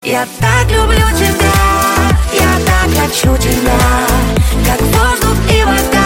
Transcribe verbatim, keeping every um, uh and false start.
Я так люблю тебя, я так хочу тебя, как воздух и вода.